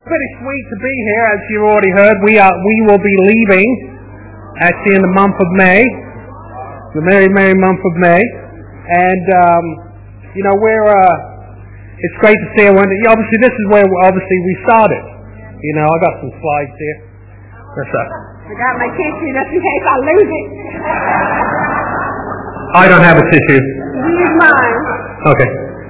Pretty sweet to be here, as you already heard. We will be leaving actually in the month of May, the merry month of May, and it's great to see everyone. Obviously, this is where we started. I got some slides here. What's up? I got my tissue just in case I lose it. I don't have a tissue. Use mine. Okay.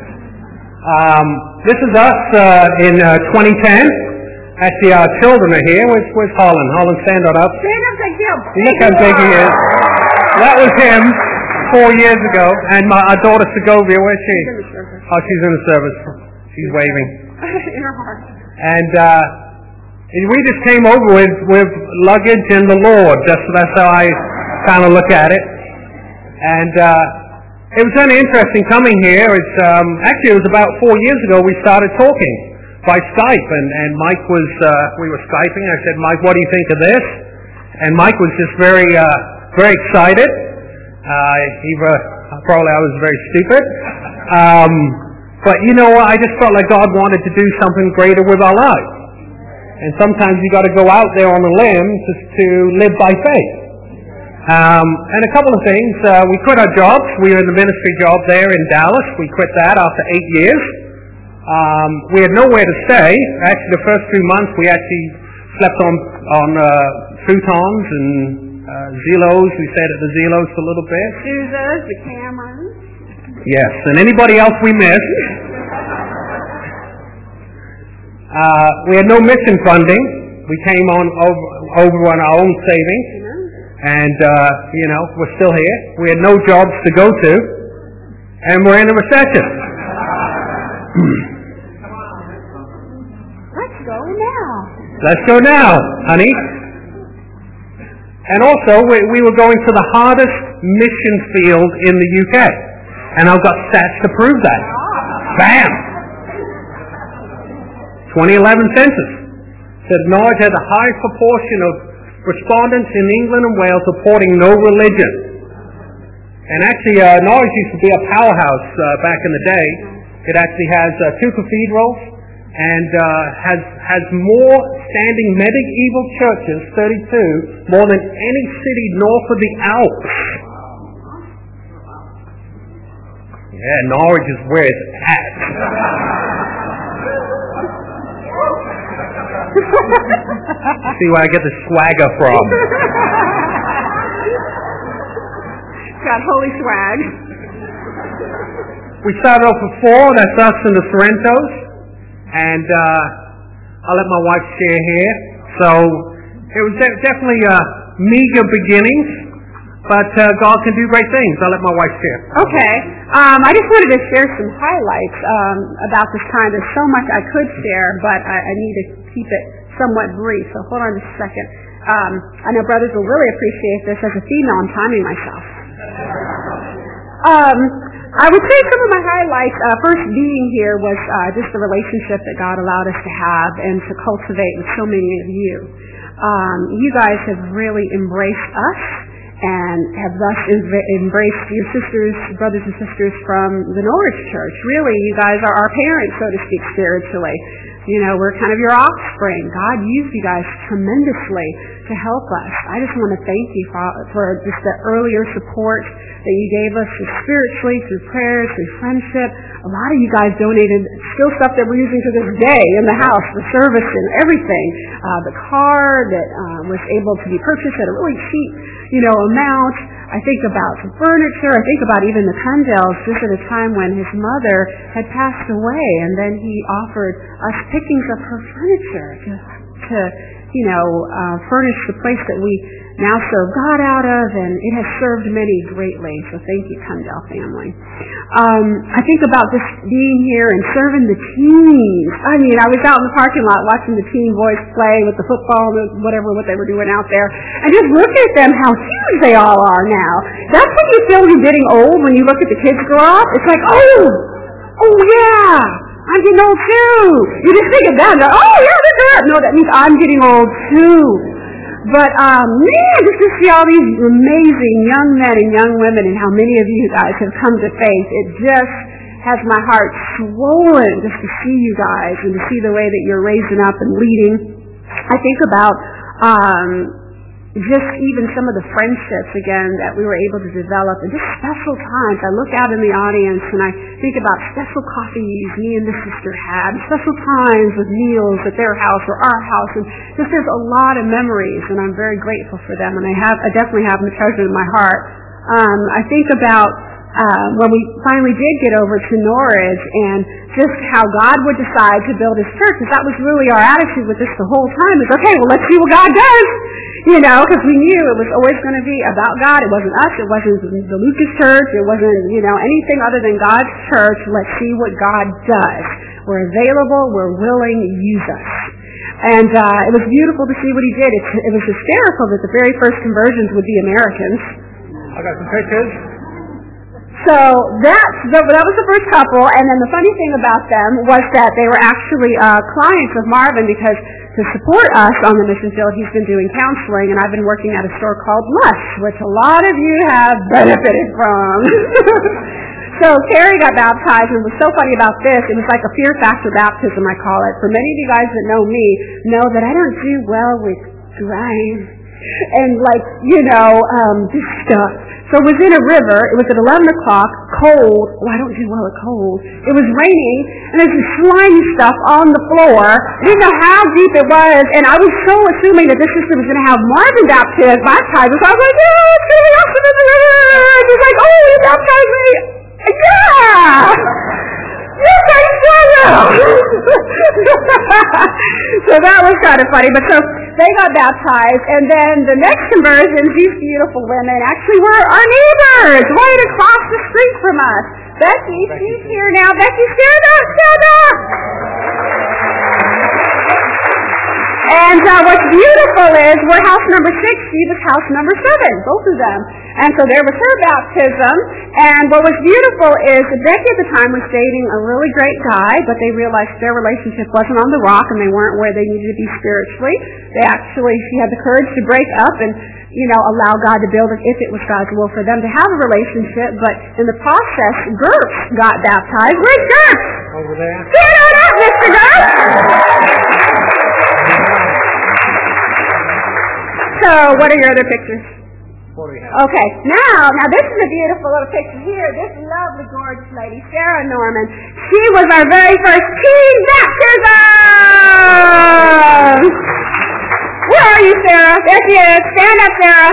This is us in 2010. Actually, our children are here. Where's Holland? Holland, stand on up. Stand up, thank you. Look how big he is. That was him 4 years ago. And our daughter Segovia, where's she? She's in the service. Oh, she's in the service. She's waving. In her heart. And we just came over with luggage and the Lord. That's how I kind of look at it. And it was kind of interesting coming here. It's actually it was about 4 years ago we started talking by Skype, and Mike was we were Skyping. I said, Mike, what do you think of this? And Mike was just very excited. Probably I was very stupid. But I just felt like God wanted to do something greater with our lives. And sometimes you got to go out there on a limb to live by faith. And a couple of things. We quit our jobs. We were in the ministry job there in Dallas. We quit that after 8 years. We had nowhere to stay. Actually, the first 2 months we actually slept on futons and Zelos. We stayed at the Zelos for a little bit. Sousa's, the Camerons. Yes, and anybody else we missed. We had no mission funding. We came over on our own savings. And, we're still here. We had no jobs to go to. And we're in a recession. Let's go now, honey. And also, we were going to the hardest mission field in the UK. And I've got stats to prove that. Bam! 2011 census said Norwich had the highest proportion of respondents in England and Wales reporting no religion. And actually, Norwich used to be a powerhouse back in the day. It actually has 2 cathedrals and has more standing medieval churches, 32, more than any city north of the Alps. Yeah, Norwich is where it's at. See where I get the swagger from. Got holy swag. We started off with 4, that's us and the Sorrentos. And I'll let my wife share here. So it was definitely meager beginnings, but God can do great things. I'll let my wife share. Okay. I just wanted to share some highlights about this time. There's so much I could share, but I need to keep it somewhat brief. So hold on just a second. I know brothers will really appreciate this. As a female, I'm timing myself. I would say some of my highlights, first being here was just the relationship that God allowed us to have and to cultivate with so many of you. You guys have really embraced us and have thus embraced your sisters, brothers and sisters from the Norwich Church. Really, you guys are our parents, so to speak, spiritually. We're kind of your offspring. God used you guys tremendously to help us. I just want to thank you for just the earlier support that you gave us spiritually, through prayers, through friendship. A lot of you guys donated still stuff that we're using to this day in the house, the service and everything. The car that was able to be purchased at a really cheap, amount. I think about the furniture. I think about even the Cundells, just at a time when his mother had passed away, and then he offered us pickings of her furniture to furnish the place that we now serve God out of, and it has served many greatly. So thank you, Cundell family. I think about just being here and serving the teens. I mean, I was out in the parking lot watching the teen boys play with the football and what they were doing out there, and just look at them, how huge they all are now. That's what you feel when you're getting old, when you look at the kids grow up. It's like, oh yeah, I'm getting old too. You just think of that, oh yeah, look at that. No, that means I'm getting old too. But man, just to see all these amazing young men and young women and how many of you guys have come to faith, it just has my heart swollen just to see you guys and to see the way that you're raising up and leading. I think about just even some of the friendships, again, that we were able to develop, and just special times. I look out in the audience and I think about special coffees me and the sister had, special times with meals at their house or our house, and just there's a lot of memories, and I'm very grateful for them, and I definitely have them treasured in my heart. I think about when we finally did get over to Norridge and just how God would decide to build His church, because that was really our attitude with this the whole time, is okay, well, let's see what God does, because we knew it was always going to be about God. It wasn't us, it wasn't the Lucas Church, it wasn't, anything other than God's church. Let's see what God does. We're available, we're willing, use us. And it was beautiful to see what He did. It was hysterical that the very first conversions would be Americans. I got some pictures. So that was the first couple, and then the funny thing about them was that they were actually clients of Marvin, because to support us on the mission field, he's been doing counseling, and I've been working at a store called Lush, which a lot of you have benefited from. So Carrie got baptized, and what's so funny about this, it was like a fear factor baptism, I call it. For many of you guys that know me, know that I don't do well with grime and this stuff. So it was in a river. It was at 11 o'clock, cold. Oh, I don't do well at cold. It was raining, and there's this slimy stuff on the floor. I didn't know how deep it was, and I was so assuming that this sister was going to have Marvin baptized. So I was like, yeah, it's going to be awesome in the river. And she's like, oh, you baptized me. Yeah! Yes, I will. So that was kind of funny. But so they got baptized, and then the next conversions, these beautiful women actually were our neighbors right across the street from us. Becky, she's here now. Becky, stand up, stand up. And what's beautiful is we're house number 6, she was house number 7, both of them. And so there was her baptism. And what was beautiful is Becky at the time was dating a really great guy, but they realized their relationship wasn't on the rock and they weren't where they needed to be spiritually. She had the courage to break up and, allow God to build it if it was God's will for them to have a relationship. But in the process, Gertz got baptized. Where's Gertz? Over there. Stand on up, Mr. Gertz! So, what are your other pictures? Okay, now this is a beautiful little picture here. This lovely, gorgeous lady, Sarah Norman. She was our very first teen baptism! Where are you, Sarah? There she is. Stand up, Sarah.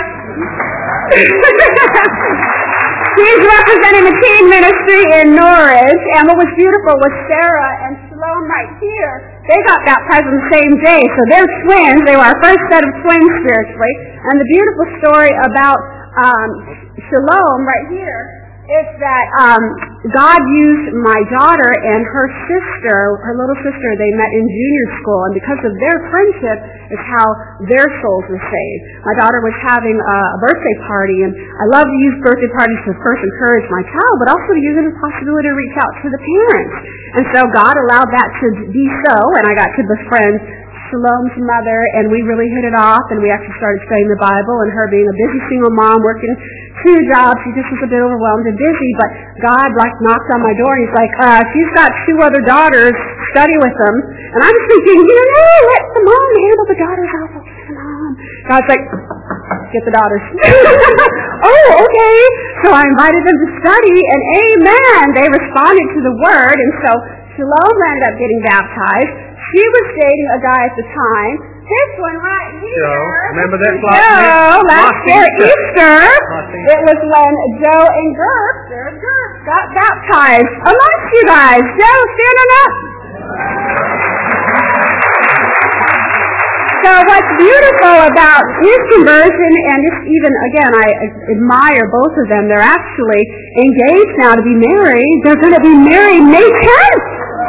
She's representing the teen ministry in Norridge, and what was beautiful was Sarah and Shalom right here. They got baptized on the same day, so they're twins. They were our first set of twins spiritually. And the beautiful story about Shalom right here is that God used my daughter and her sister, her little sister, they met in junior school, and because of their friendship is how their souls were saved. My daughter was having a birthday party, and I love to use birthday parties to first encourage my child, but also to use it as a possibility to reach out to the parents. And so God allowed that to be so, and I got to befriend Shalom's mother, and we really hit it off, and we actually started studying the Bible, and her being a busy single mom, working 2 jobs, she just was a bit overwhelmed and busy, but God knocked on my door, and He's like, she's got 2 other daughters, study with them. And I was thinking, let the mom handle the daughters out. Come on. God's like, get the daughters. Oh, okay. So I invited them to study, and amen, they responded to the word, and so Shalom ended up getting baptized. She was dating a guy at the time. This one right here. Joe. Remember this last year, Easter. It was when Joe and Gertz got baptized. Amongst you guys. Joe, stand on up. So what's beautiful about his conversion, and just even, again, I admire both of them. They're actually engaged now to be married. They're going to be married May 10th.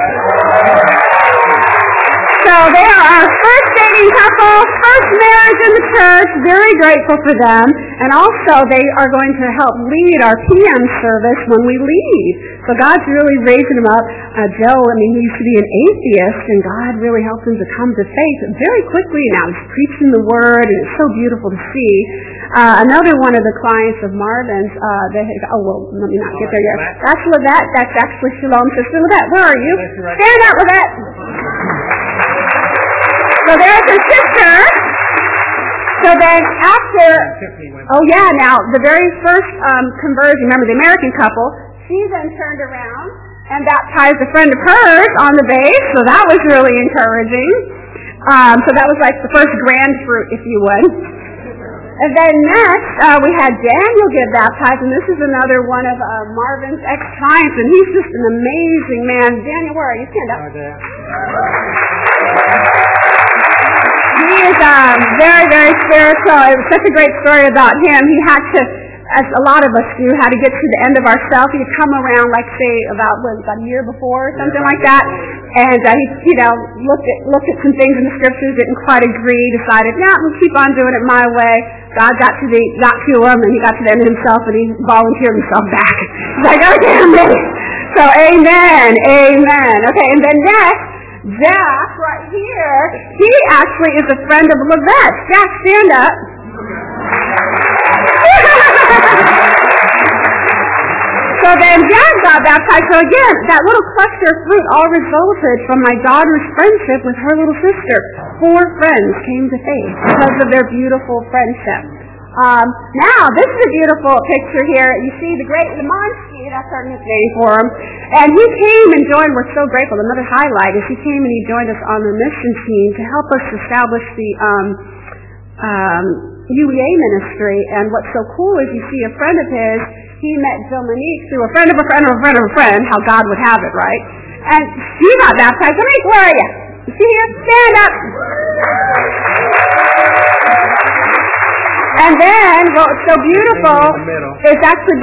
So they are our first dating couple, first marriage in the church. Very grateful for them. And also they are going to help lead our PM service when we leave. So God's really raising them up. Joe, he used to be an atheist, and God really helped him to come to faith very quickly now. He's preaching the word, and it's so beautiful to see. Another one of the clients of Marvin's, let me not get there yet. That's Levette. That's actually Shalom's sister. Levette, where are you? Stand up, Levette. So there's her sister. So then after, now the very first conversion, remember the American couple, she then turned around and baptized a friend of hers on the base, so that was really encouraging. So that was like the first grand fruit, if you would. And then next, we had Daniel get baptized, and this is another one of Marvin's ex-clients, and he's just an amazing man. Daniel, where are you? Stand up. He is very, very spiritual. It was such a great story about him. He had to, as a lot of us do, had to get to the end of ourselves. He'd come around, like, say, about a year before, or something like that, and he, looked at some things in the scriptures, didn't quite agree, decided, we'll keep on doing it my way. God got to him, and he got to the end of himself, and he volunteered himself back. He's like, okay, I'm ready. So, amen. Okay, and then next, Jack, right here, he actually is a friend of Levette. Jack, stand up. So then Jack got baptized. So again, that little cluster of fruit all resulted from my daughter's friendship with her little sister. 4 friends came to faith because of their beautiful friendship. Now, this is a beautiful picture here. You see the great Lemansky, that's our nickname for him. And he came and joined, we're so grateful. Another highlight is he came and he joined us on the mission team to help us establish the UEA ministry. And what's so cool is you see a friend of his, he met Dominique through a friend of a friend of a friend of a friend, how God would have it, right? And she got baptized. Dominique, where are you? You see here? Stand up. And then, what's so beautiful is actually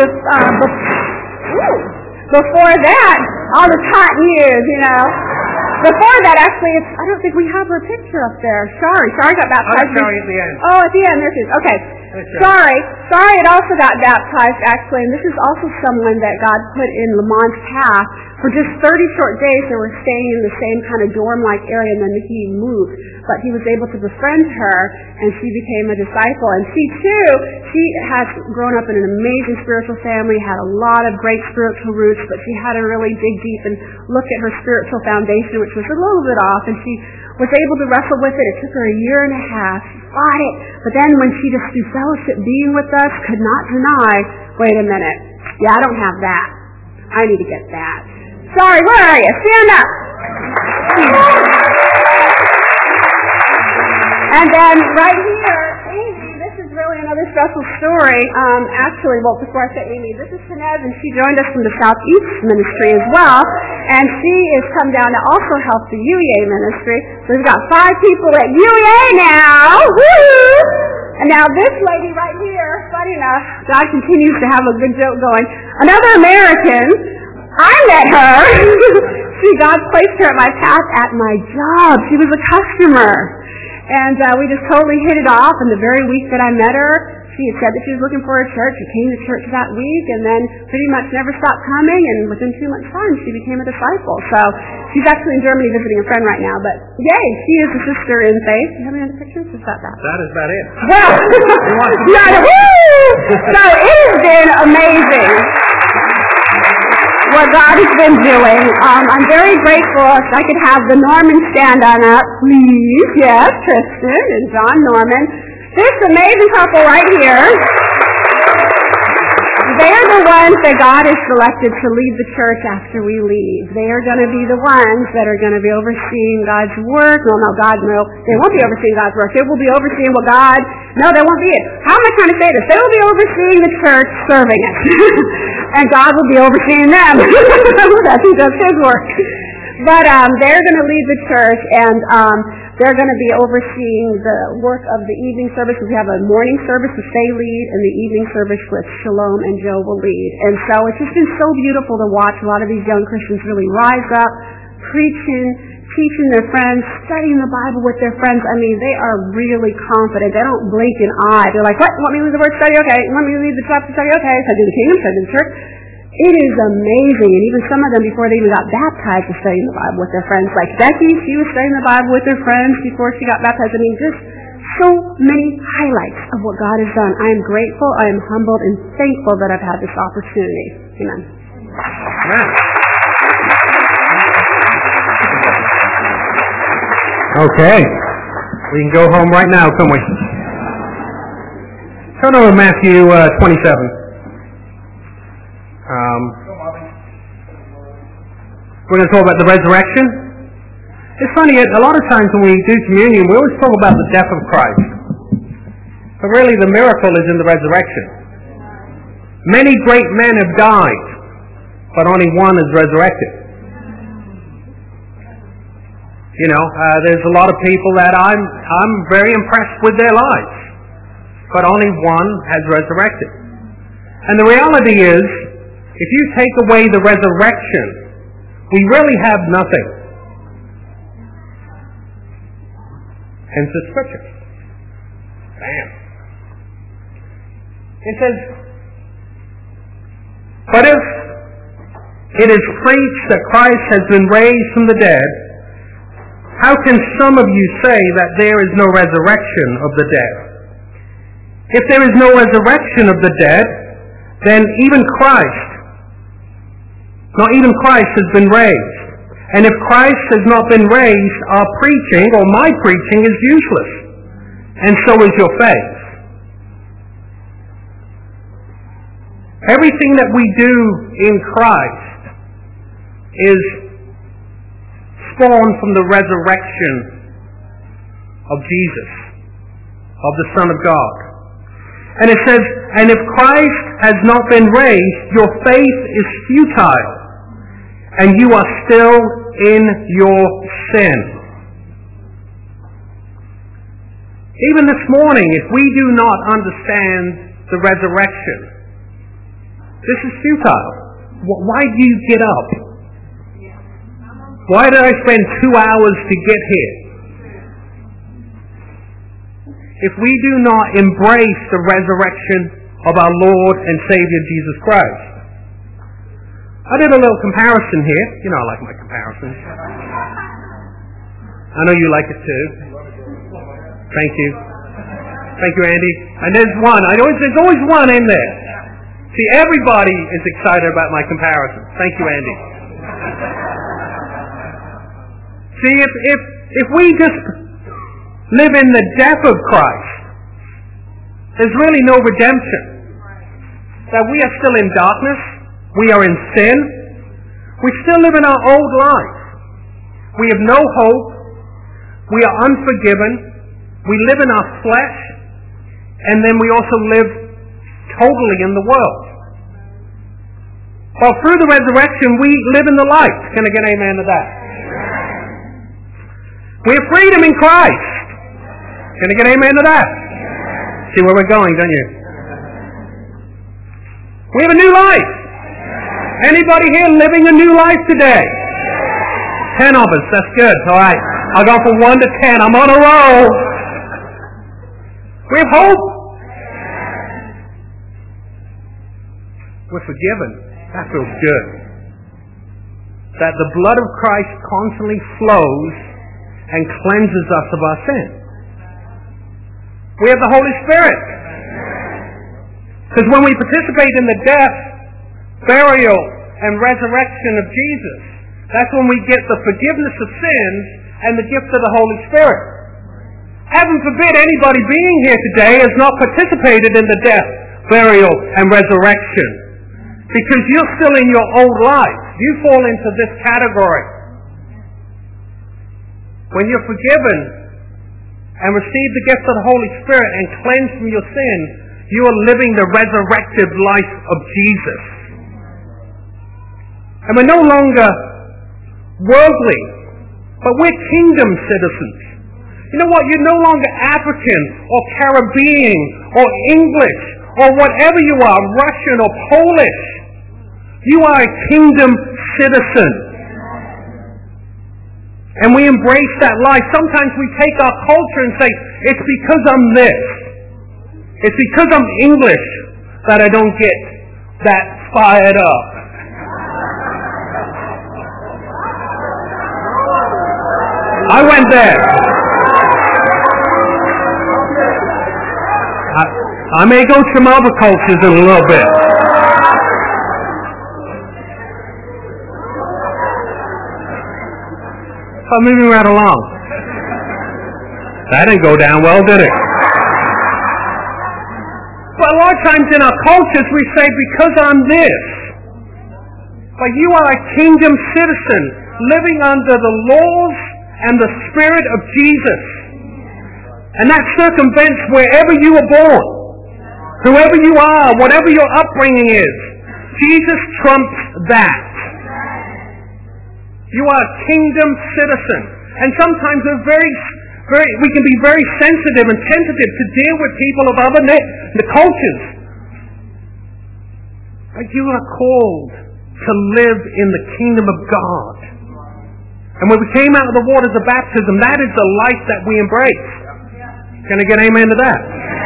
before that, all the cotton years, Before that, actually, I don't think we have her picture up there. Shari got baptized. Shari at the end. Oh, at the end, there she is. Okay. Shari had also got baptized, actually, and this is also someone that God put in Lamont's path. For just 30 short days, they were staying in the same kind of dorm-like area, and then he moved. But he was able to befriend her, and she became a disciple. And she, too, she has grown up in an amazing spiritual family, had a lot of great spiritual roots, but she had to really dig deep and look at her spiritual foundation, which was a little bit off, and she was able to wrestle with it. It took her a year and a half. She fought it. But then when she just through fellowship being with us could not deny, wait a minute, I don't have that. I need to get that. Sorry, where are you? Stand up. And then right here, Amy, this is really another special story. Before I say Amy, this is Inez, and she joined us from the Southeast Ministry as well. And she has come down to also help the UEA ministry. So we've got 5 people at UEA now. Woo! And now this lady right here, funny enough, God continues to have a good joke going. Another American, I met her. God placed her at my path at my job. She was a customer. And we just totally hit it off. And the very week that I met her, she had said that she was looking for a church. She came to church that week and then pretty much never stopped coming. And within 2 months' time, she became a disciple. So she's actually in Germany visiting a friend right now. But yay, she is a sister in faith. You have any other pictures? Is that? That is about it. Well, so it has been amazing what God has been doing. I'm very grateful if I could have the Norman stand on up, please. Yes, Tristan and John Norman. This amazing couple right here. They're the ones that God has selected to lead the church after we leave. They are going to be the ones that are going to be overseeing God's work. They won't be overseeing God's work. They will be overseeing they won't be it. How am I trying to say this? They will be overseeing the church, serving it. And God will be overseeing them. As He does His work. But they're going to lead the church, and they're going to be overseeing the work of the evening service. We have a morning service which they lead, and the evening service which Shalom and Joe will lead. And so it's just been so beautiful to watch a lot of these young Christians really rise up, preaching, teaching their friends, studying the Bible with their friends. I mean, they are really confident. They don't blink an eye. They're like, what? Want me to lead the word study? Okay. Want me to lead the chapter study? Okay. So I do the kingdom, so I do the church. It is amazing. And even some of them, before they even got baptized, were studying the Bible with their friends. Like Becky, she was studying the Bible with her friends before she got baptized. I mean, just so many highlights of what God has done. I am grateful, I am humbled, and thankful that I've had this opportunity. Amen. Okay. We can go home right now, can't we? Turn over to Matthew 27. We're going to talk about the resurrection. It's funny, a lot of times when we do communion, we always talk about the death of Christ. But really the miracle is in the resurrection. Many great men have died, but only one is resurrected. You know, there's a lot of people that I'm very impressed with their lives, but only one has resurrected. And the reality is, if you take away the resurrection, we really have nothing. Hence the scripture. Bam. It says, but if it is preached that Christ has been raised from the dead, how can some of you say that there is no resurrection of the dead? If there is no resurrection of the dead, then not even Christ has been raised. And if Christ has not been raised, our preaching, or my preaching, is useless. And so is your faith. Everything that we do in Christ is spawned from the resurrection of Jesus, of the Son of God. And it says, and if Christ has not been raised, your faith is futile, and you are still in your sin. Even this morning, if we do not understand the resurrection, this is futile. Why do you get up? Why did I spend 2 hours to get here? If we do not embrace the resurrection of our Lord and Savior Jesus Christ. I did a little comparison here. You know I like my comparisons. I know you like it too. Thank you. Thank you, Andy. And there's always one in there. See, everybody is excited about my comparison. Thank you, Andy. See, if we just live in the death of Christ, there's really no redemption. That we are still in darkness. We are in sin. We still live in our old life. We have no hope. We are unforgiven. We live in our flesh. And then we also live totally in the world. While through the resurrection we live in the light. Can I get an amen to that? We have freedom in Christ. Can I get an amen to that? See where we're going, don't you? We have a new life. Anybody here living a new life today? 10 of us. That's good. All right. I'll go from 1 to 10. I'm on a roll. We have hope. We're forgiven. That feels good. That the blood of Christ constantly flows and cleanses us of our sin. We have the Holy Spirit. Because when we participate in the death, burial, and resurrection of Jesus, that's when we get the forgiveness of sins and the gift of the Holy Spirit. Heaven forbid anybody being here today has not participated in the death, burial, and resurrection. Because you're still in your old life. You fall into this category. When you're forgiven and receive the gift of the Holy Spirit and cleansed from your sin, you are living the resurrected life of Jesus. And we're no longer worldly, but we're kingdom citizens. You know what? You're no longer African or Caribbean or English or whatever you are, Russian or Polish. You are a kingdom citizen. And we embrace that life. Sometimes we take our culture and say, it's because I'm this. It's because I'm English that I don't get that fired up. I went there. I may go to some other cultures in a little bit. I'm moving right along. That didn't go down well, did it? But a lot of times in our cultures we say, because I'm this. But you are a kingdom citizen, living under the laws and the Spirit of Jesus. And that circumvents wherever you were born, whoever you are, whatever your upbringing is. Jesus trumps that. You are a kingdom citizen. And sometimes we can be very sensitive and tentative to deal with people of other the cultures. But you are called to live in the kingdom of God. And when we came out of the waters of baptism, that is the life that we embrace. Can I get amen to that?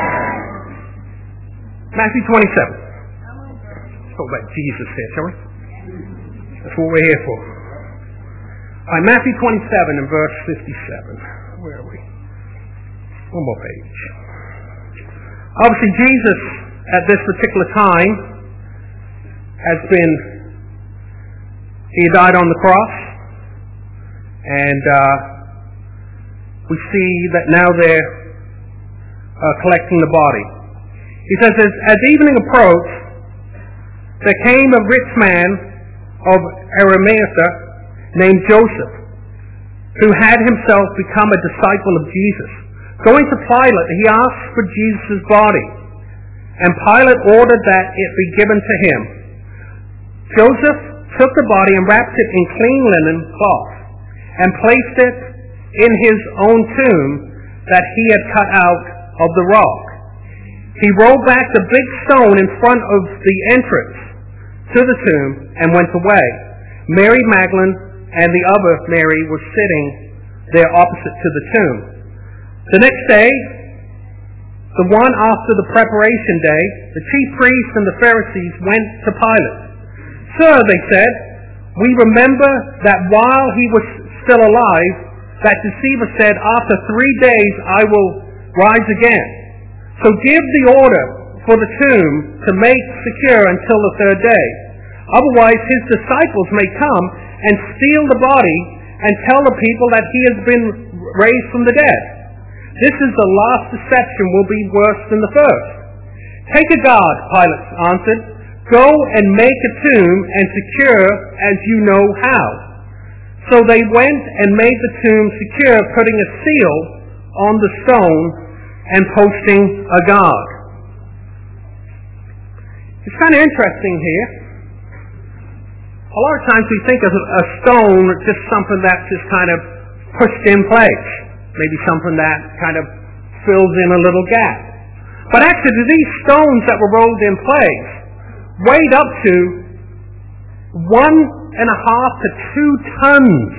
Matthew 27. Let's talk about Jesus here, shall we? That's what we're here for. All right, Matthew 27 and verse 57. Where are we? One more page. Obviously, Jesus, at this particular time, he died on the cross, and we see that now they're collecting the body. He says, as evening approached, there came a rich man of Arimathea named Joseph, who had himself become a disciple of Jesus. Going to Pilate, he asked for Jesus' body, and Pilate ordered that it be given to him. Joseph took the body and wrapped it in clean linen cloth, and placed it in his own tomb that he had cut out of the rock. He rolled back the big stone in front of the entrance to the tomb and went away. Mary Magdalene and the other Mary were sitting there opposite to the tomb. The next day, the one after the preparation day, the chief priests and the Pharisees went to Pilate. Sir, they said, we remember that while he was still alive, that deceiver said, after 3 days I will rise again. So give the order for the tomb to make secure until the third day. Otherwise his disciples may come and steal the body and tell the people that he has been raised from the dead. This is the last deception will be worse than the first. Take a guard, Pilate answered. Go and make a tomb and secure as you know how. So they went and made the tomb secure, putting a seal on the stone and posting a guard. It's kind of interesting here. A lot of times we think of a stone just something that's just kind of pushed in place. Maybe something that kind of fills in a little gap. But actually these stones that were rolled in place weighed up to 1.5 to 2 tons.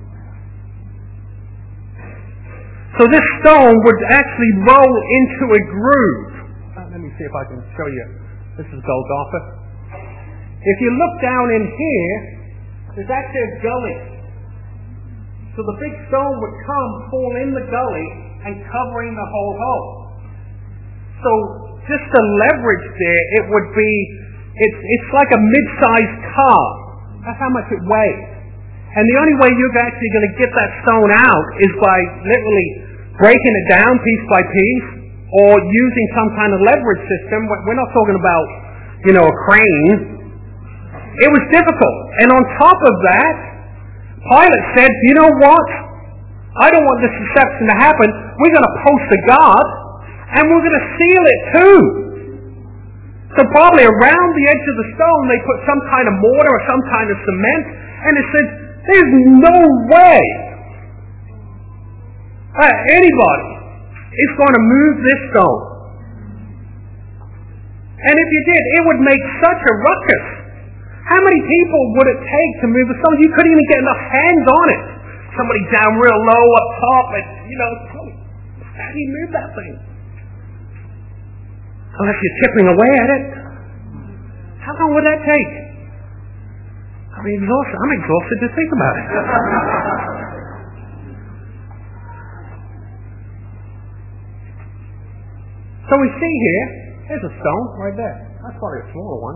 So this stone would actually roll into a groove. Let me see if I can show you. This is Golgotha. If you look down in here, there's actually a gully. So the big stone would come, fall in the gully, and covering the whole hole. So just the leverage there, it would be, it's like a mid-sized car. That's how much it weighs. And the only way you're actually going to get that stone out is by literally breaking it down piece by piece, or using some kind of leverage system. We're not talking about, a crane. It was difficult. And on top of that, Pilate said, you know what? I don't want this deception to happen. We're going to post a guard, and we're going to seal it too. So probably around the edge of the stone, they put some kind of mortar or some kind of cement, and it said, there's no way anybody is going to move this stone. And if you did, it would make such a ruckus. How many people would it take to move the stone? You couldn't even get enough hands on it. Somebody down real low up top, and how do you move that thing? Unless you're chipping away at it. How long would that take? I'm exhausted to think about it. So we see here, there's a stone right there. That's probably a smaller one.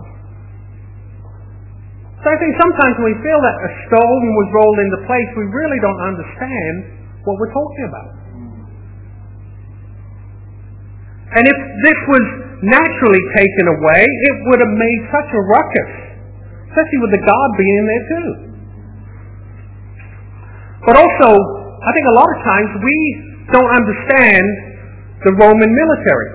So I think sometimes when we feel that a stone was rolled into place, we really don't understand what we're talking about. And if this was naturally taken away, it would have made such a ruckus, especially with the guard being there too. But also, I think a lot of times we don't understand the Roman military.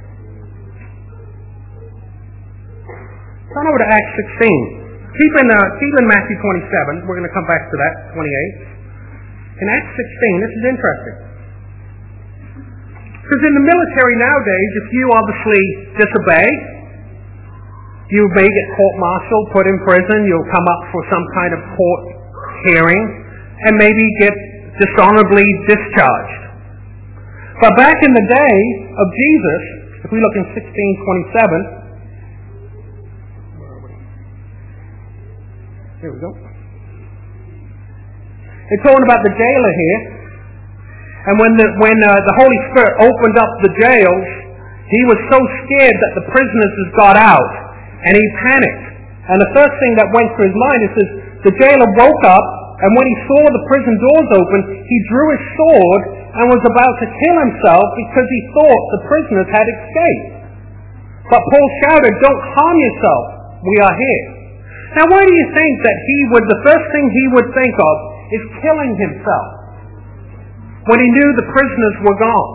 Turn over to Acts 16. Keep in Matthew 27. We're going to come back to that, 28. In Acts 16, this is interesting. Because in the military nowadays, if you obviously disobey, you may get court-martialed, put in prison, you'll come up for some kind of court hearing, and maybe get dishonorably discharged. But back in the day of Jesus, if we look in 16:27, here we go. It's talking about the jailer here. And when the Holy Spirit opened up the jails, he was so scared that the prisoners got out, and he panicked. And the first thing that went through his mind is the jailer woke up, and when he saw the prison doors open, he drew his sword and was about to kill himself because he thought the prisoners had escaped. But Paul shouted, "Don't harm yourself, we are here." Now why do you think that the first thing he would think of is killing himself when he knew the prisoners were gone?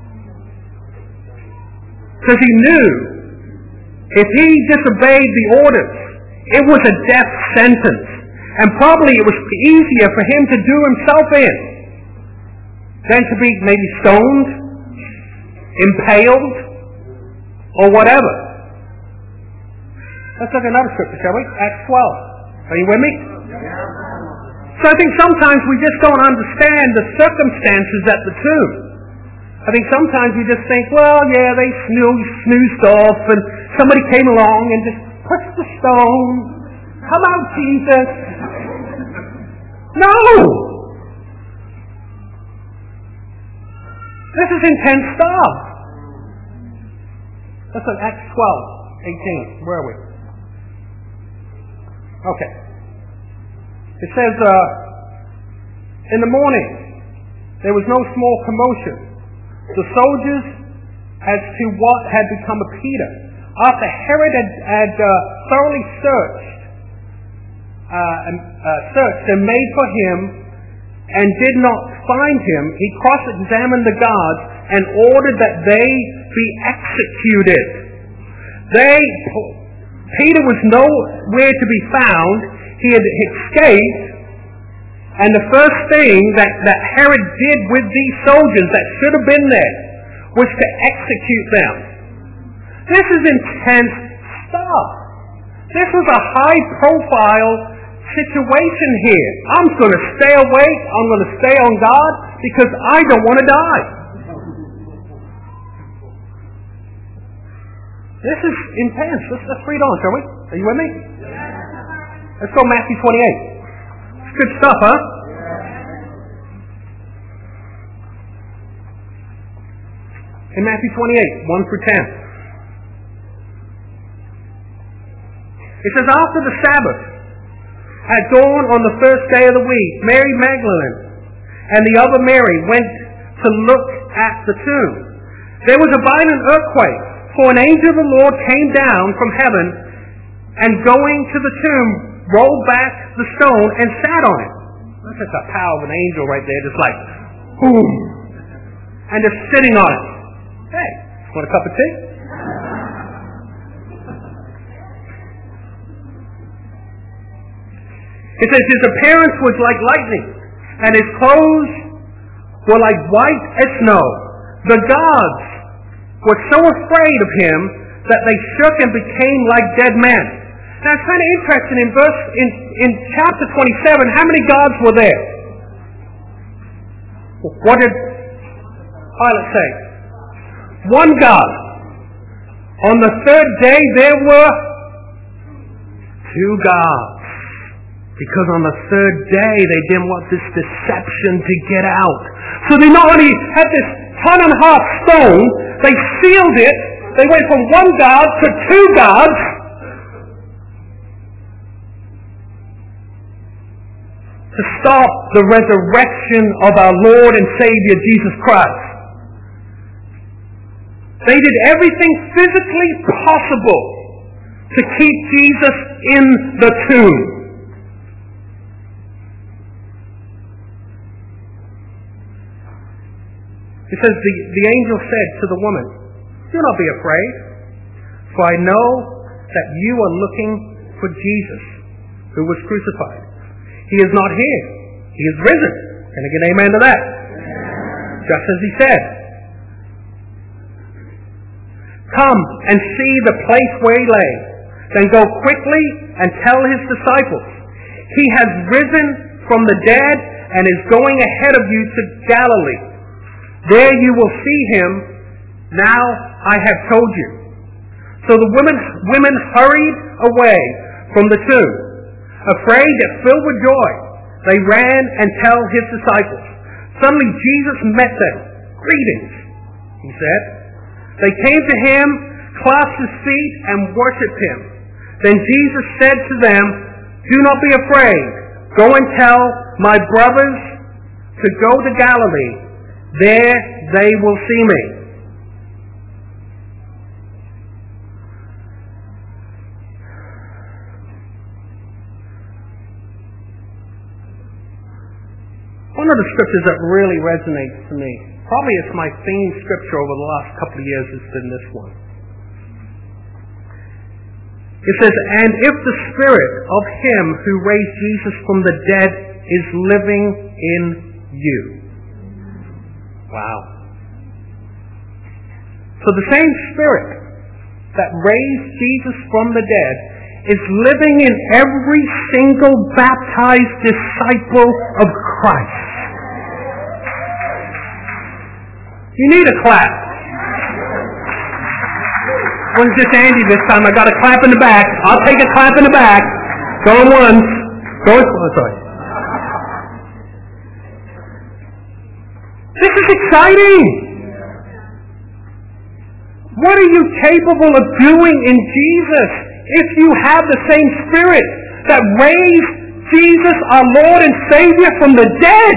Because he knew if he disobeyed the orders, it was a death sentence. And probably it was easier for him to do himself in than to be maybe stoned, impaled, or whatever. Let's look at another scripture, shall we? Acts 12. Are you with me? So I think sometimes we just don't understand the circumstances at the tomb. I think sometimes we just think, well, yeah, they snoozed off and somebody came along and just pushed the stone. Come out, Jesus. No! This is intense stuff. Let's look at Acts 12:18. Where are we? Okay. It says, in the morning, there was no small commotion. The soldiers, as to what had become of Peter, after Herod had thoroughly searched and made for him and did not find him, he cross-examined the guards and ordered that they be executed. Peter was nowhere to be found. He had escaped, and the first thing that Herod did with these soldiers that should have been there was to execute them. This is intense stuff. This was a high-profile situation here. I'm going to stay awake. I'm going to stay on God because I don't want to die. This is intense. Let's read on, shall we? Are you with me? Let's go Matthew 28. It's good stuff, huh? In Matthew 28, 1 through 10. It says, after the Sabbath, at dawn on the first day of the week, Mary Magdalene and the other Mary went to look at the tomb. There was a violent earthquake, for an angel of the Lord came down from heaven and going to the tomb, rolled back the stone and sat on it. That's just the power of an angel right there, just like, boom, and just sitting on it. Hey, want a cup of tea? It says his appearance was like lightning, and his clothes were like white as snow. The guards were so afraid of him that they shook and became like dead men. Now it's kind of interesting in chapter 27, how many guards were there? What did Pilate say? One guard. On the third day there were 2 guards. Because on the third day they didn't want this deception to get out. So they not only had this 1.5 ton stone They sealed it. They went from one God to two gods. To stop the resurrection of our Lord and Savior Jesus Christ. They did everything physically possible to keep Jesus in the tomb. It says, the angel said to the woman, "Do not be afraid, for I know that you are looking for Jesus, who was crucified. He is not here. He is risen." Can I get an amen to that? Just as he said. "Come and see the place where he lay. Then go quickly and tell his disciples, he has risen from the dead and is going ahead of you to Galilee. There you will see him. Now I have told you." So the women hurried away from the tomb. Afraid yet filled with joy, they ran and told his disciples. Suddenly Jesus met them. "Greetings," he said. They came to him, clasped his feet, and worshipped him. Then Jesus said to them, "Do not be afraid. Go and tell my brothers to go to Galilee. There they will see me." One of the scriptures that really resonates to me, probably it's my theme scripture over the last couple of years, has been this one. It says, "And if the spirit of him who raised Jesus from the dead is living in you." Wow. So the same spirit that raised Jesus from the dead is living in every single baptized disciple of Christ. You need a clap. It wasn't just Andy this time. I got a clap in the back. I'll take a clap in the back. Going once. Sorry. This is exciting. What are you capable of doing in Jesus if you have the same spirit that raised Jesus, our Lord and Savior, from the dead?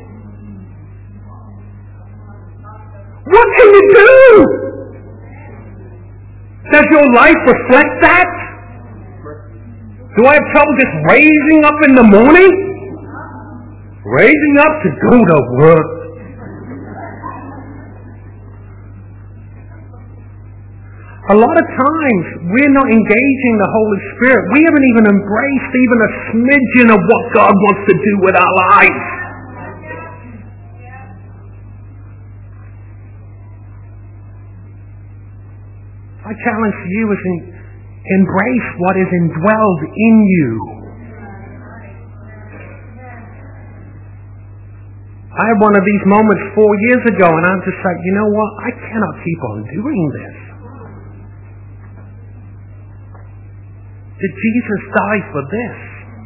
What can you do? Does your life reflect that? Do I have trouble just raising up in the morning? Raising up to go to work? A lot of times we're not engaging the Holy Spirit. We haven't even embraced even a smidgen of what God wants to do with our lives. My challenge to you is embrace what is indwelled in you. I had one of these moments 4 years ago, and I'm just like, you know what? I cannot keep on doing this. Did Jesus die for this?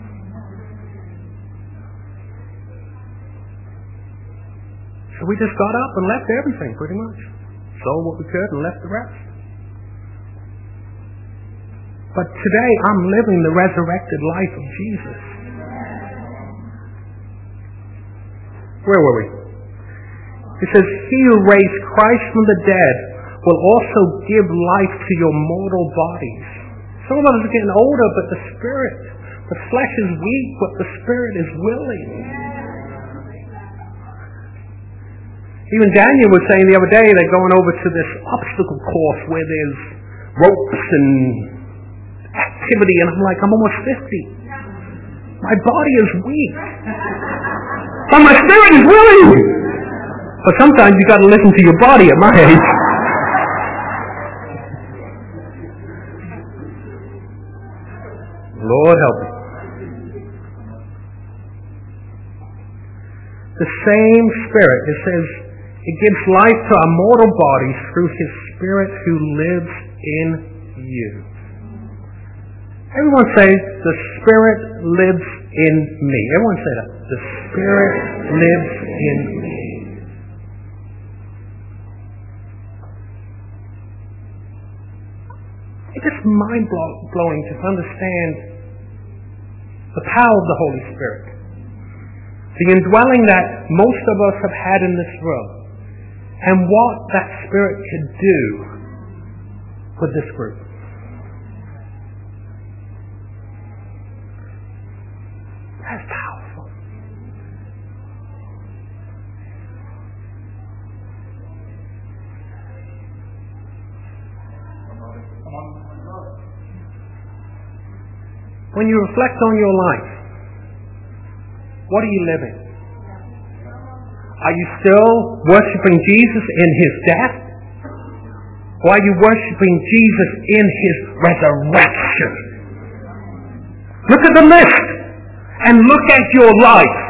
So we just got up and left everything, pretty much. Sold what we could and left the rest. But today I'm living the resurrected life of Jesus. Where were we? It says, "He who raised Christ from the dead will also give life to your mortal bodies." Some of us are getting older, but the flesh is weak, but the spirit is willing. Even Daniel was saying the other day, they're going over to this obstacle course where there's ropes and activity, and I'm like, I'm almost 50. My body is weak. But my spirit is willing. But sometimes you got to listen to your body at my age. Lord help me. The same Spirit, it says, it gives life to our mortal bodies through His Spirit who lives in you. Everyone say, the Spirit lives in me. Everyone say that. The Spirit lives in me. It's just mind-blowing to understand the power of the Holy Spirit. The indwelling that most of us have had in this room. And what that Spirit could do with this group. That's powerful. When you reflect on your life, what are you living? Are you still worshiping Jesus in His death? Or are you worshiping Jesus in His resurrection? Look at the list and look at your life.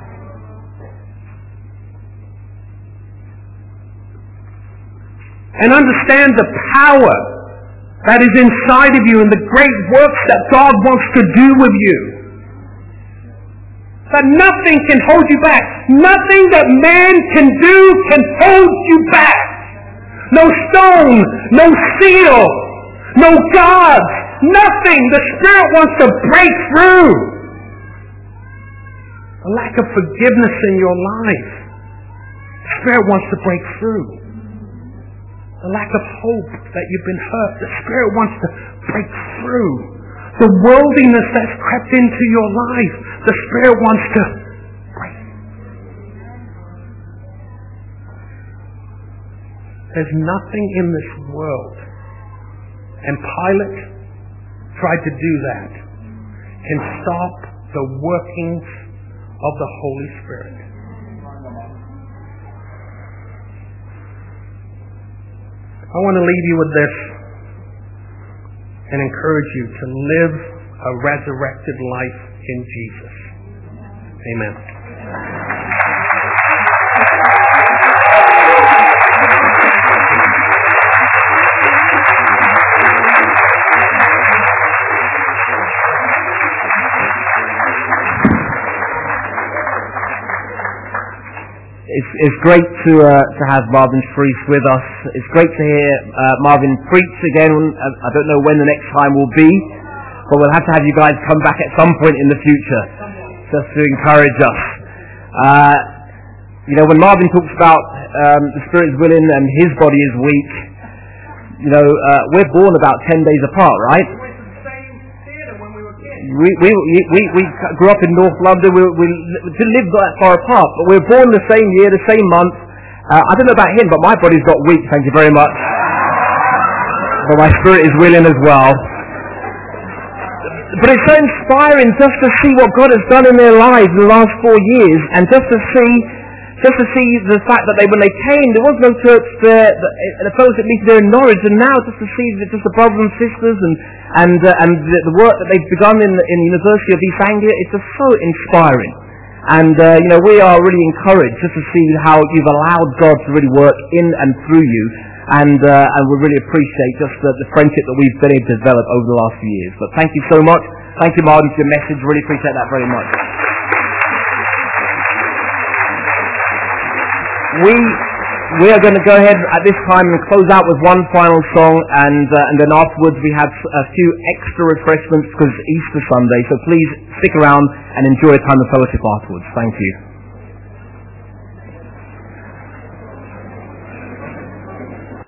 And understand the power that is inside of you and the great works that God wants to do with you. That nothing can hold you back. Nothing that man can do can hold you back. No stone, no seal, no gods, nothing. The Spirit wants to break through. A lack of forgiveness in your life. The Spirit wants to break through. The lack of hope that you've been hurt. The Spirit wants to break through. The worldliness that's crept into your life. The Spirit wants to break. There's nothing in this world, and Pilate tried to do that, can stop the workings of the Holy Spirit. I want to leave you with this and encourage you to live a resurrected life in Jesus. Amen. It's great to have Marvin Shreese with us. It's great to hear Marvin preach again. I don't know when the next time will be, but we'll have to have you guys come back at some point in the future just to encourage us. When Marvin talks about the Spirit's willing and his body is weak, we're born about 10 days apart, right? We grew up in North London. We didn't live that far apart, but we were born the same year, the same month. I don't know about him, but my body's got weak, thank you very much. But my spirit is willing as well. But it's so inspiring just to see what God has done in their lives in the last 4 years, and just to see the fact that when they came, there was no church there, the fellowship meeting there in Norwich, and now just to see just the brothers and sisters and the work that they've begun in the University of East Anglia, it's just so inspiring. And we are really encouraged just to see how you've allowed God to really work in and through you, and we really appreciate just the friendship that we've been able to develop over the last few years. But thank you so much. Thank you, Martin, for your message. Really appreciate that very much. We are going to go ahead at this time and close out with one final song, and then afterwards we have a few extra refreshments because it's Easter Sunday. So please stick around and enjoy a time of fellowship afterwards. Thank you.